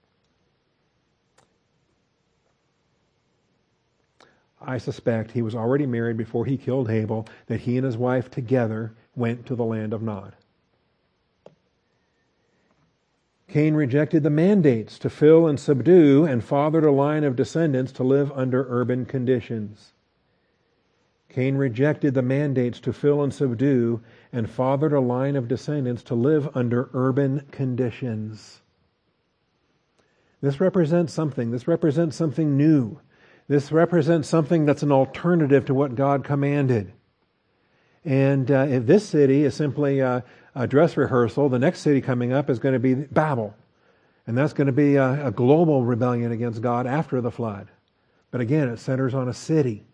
I suspect he was already married before he killed Abel, that he and his wife together went to the land of Nod. Cain rejected the mandates to fill and subdue and fathered a line of descendants to live under urban conditions. Cain rejected the mandates to fill and subdue and fathered a line of descendants to live under urban conditions. This represents something. This represents something new. This represents something that's an alternative to what God commanded. And uh, if this city is simply a, a dress rehearsal, the next city coming up is going to be Babel. And that's going to be a, a global rebellion against God after the flood. But again, it centers on a city.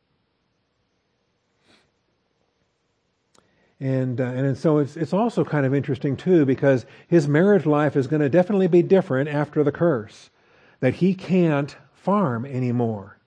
And uh, and so it's it's also kind of interesting too, because his marriage life is going to definitely be different after the curse. That he can't farm anymore.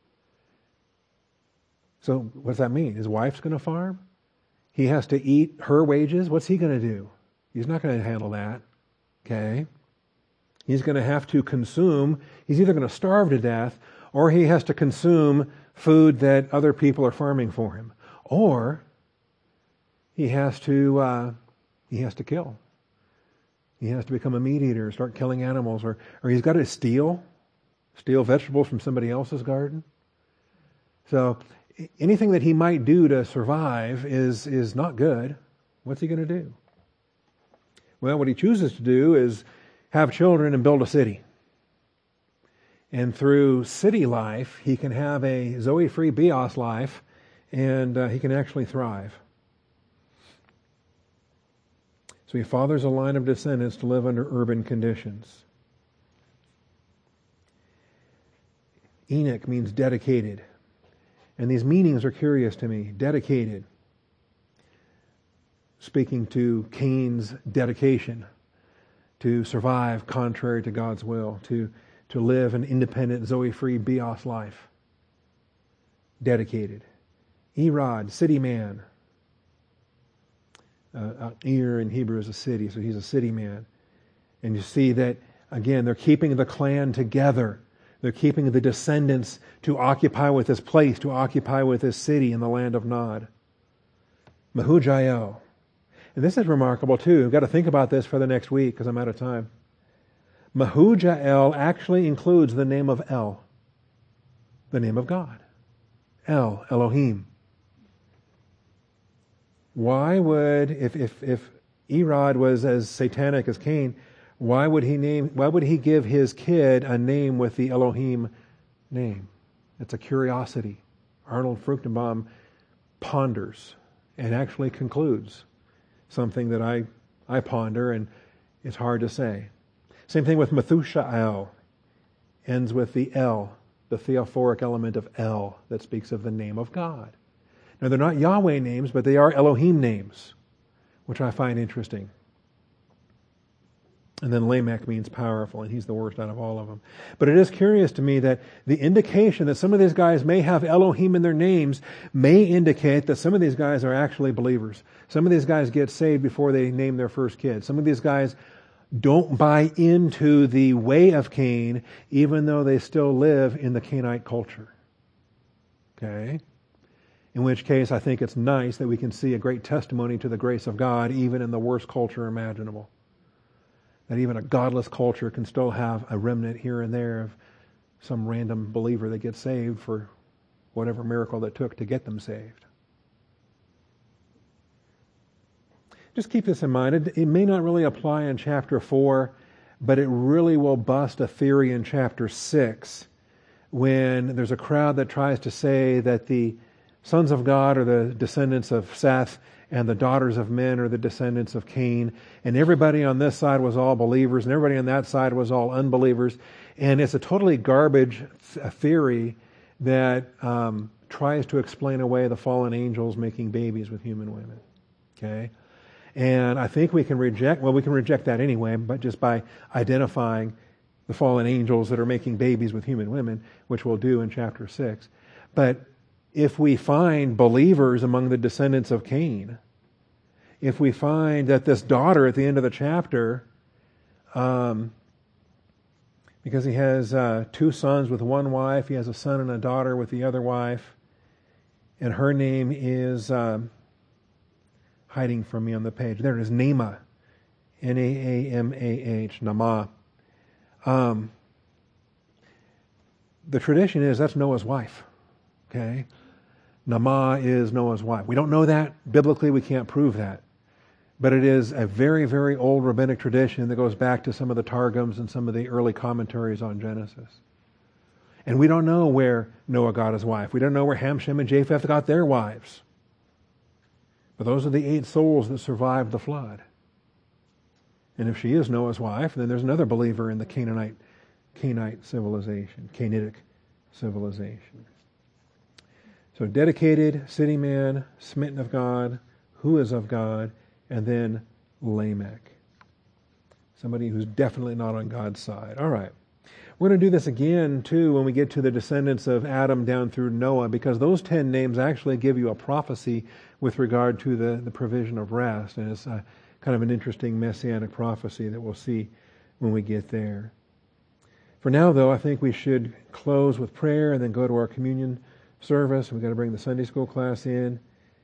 So what does that mean? His wife's going to farm? He has to eat her wages? What's he going to do? He's not going to handle that. Okay? He's going to have to consume, he's either going to starve to death, or he has to consume food that other people are farming for him. Or he has to uh, he has to kill. He has to become a meat eater, start killing animals, or or he's got to steal. Steal vegetables from somebody else's garden. So anything that he might do to survive is, is not good. What's he going to do? Well, what he chooses to do is have children and build a city. And through city life, he can have a Zoe-free bios life, and uh, he can actually thrive. So he fathers a line of descendants to live under urban conditions. Enoch means dedicated. And these meanings are curious to me. Dedicated. Speaking to Cain's dedication to survive contrary to God's will, to, to live an independent, Zoe-free bios life. Dedicated. Erod, city man. Uh, Er in Hebrew is a city, so he's a city man. And you see that, again, they're keeping the clan together. They're keeping the descendants to occupy with this place, to occupy with this city in the land of Nod. Mehujael. And this is remarkable too. I've got to think about this for the next week because I'm out of time. Mehujael actually includes the name of El, the name of God. El, Elohim. Why would, if if if Erod was as satanic as Cain, Why would he name? Why would he give his kid a name with the Elohim name? It's a curiosity. Arnold Fruchtenbaum ponders and actually concludes something that I I ponder, and it's hard to say. Same thing with Methushael. Ends with the El, the theophoric element of El that speaks of the name of God. Now they're not Yahweh names, but they are Elohim names, which I find interesting. And then Lamech means powerful, and he's the worst out of all of them. But it is curious to me that the indication that some of these guys may have Elohim in their names may indicate that some of these guys are actually believers. Some of these guys get saved before they name their first kid. Some of these guys don't buy into the way of Cain, even though they still live in the Canaanite culture. Okay? In which case, I think it's nice that we can see a great testimony to the grace of God, even in the worst culture imaginable. That even a godless culture can still have a remnant here and there of some random believer that gets saved for whatever miracle that took to get them saved. Just keep this in mind. It, it may not really apply in chapter four, but it really will bust a theory in chapter six when there's a crowd that tries to say that the sons of God are the descendants of Seth, and the daughters of men are the descendants of Cain. And everybody on this side was all believers, and everybody on that side was all unbelievers. And it's a totally garbage th- theory that um, tries to explain away the fallen angels making babies with human women. Okay? And I think we can reject, well, we can reject that anyway, but just by identifying the fallen angels that are making babies with human women, which we'll do in chapter six. But if we find believers among the descendants of Cain, if we find that this daughter at the end of the chapter, um, because he has uh, two sons with one wife, he has a son and a daughter with the other wife, and her name is um, hiding from me on the page. There it is, Naamah, N A A M A H, Naamah. Um, the tradition is that's Noah's wife. Okay? Naamah is Noah's wife. We don't know that. Biblically, we can't prove that. But it is a very, very old rabbinic tradition that goes back to some of the Targums and some of the early commentaries on Genesis. And we don't know where Noah got his wife. We don't know where Ham, Shem, and Japheth got their wives. But those are the eight souls that survived the flood. And if she is Noah's wife, then there's another believer in the Canaanite, Canaanite civilization, Canaanitic civilization. So dedicated, city man, smitten of God, who is of God, and then Lamech. Somebody who's definitely not on God's side. All right. We're going to do this again, too, when we get to the descendants of Adam down through Noah, because those ten names actually give you a prophecy with regard to the, the provision of rest. And it's a, kind of an interesting messianic prophecy that we'll see when we get there. For now, though, I think we should close with prayer and then go to our communion service. We've got to bring the Sunday school class in.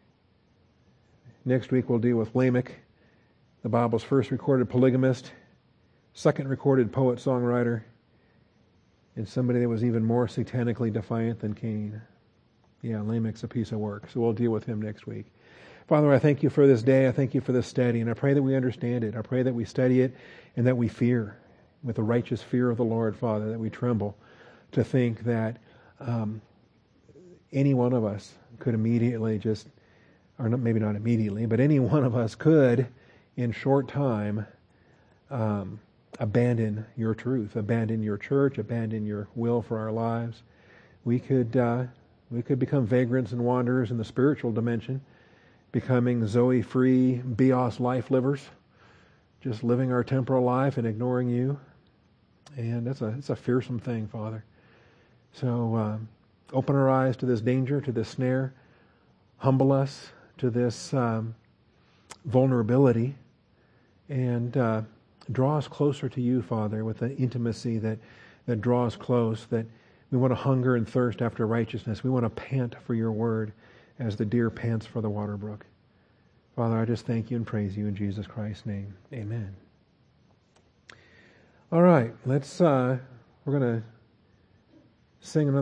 Next week we'll deal with Lamech, the Bible's first recorded polygamist, second recorded poet-songwriter, and somebody that was even more satanically defiant than Cain. Yeah, Lamech's a piece of work, so we'll deal with him next week. Father, I thank you for this day. I thank you for this study, and I pray that we understand it. I pray that we study it and that we fear, with the righteous fear of the Lord, Father, that we tremble to think that um, any one of us could immediately just, or not, maybe not immediately, but any one of us could, in short time, um, abandon your truth, abandon your church, abandon your will for our lives. We could uh, we could become vagrants and wanderers in the spiritual dimension, becoming Zoe-free, bios life livers, just living our temporal life and ignoring you. And that's a it's a fearsome thing, Father. So um, open our eyes to this danger, to this snare. Humble us to this um, vulnerability, and uh, draw us closer to you, Father, with the intimacy that, that draws close, that we want to hunger and thirst after righteousness. We want to pant for your word as the deer pants for the water brook. Father, I just thank you and praise you in Jesus Christ's name. Amen. All right, let's, uh, we're going to sing another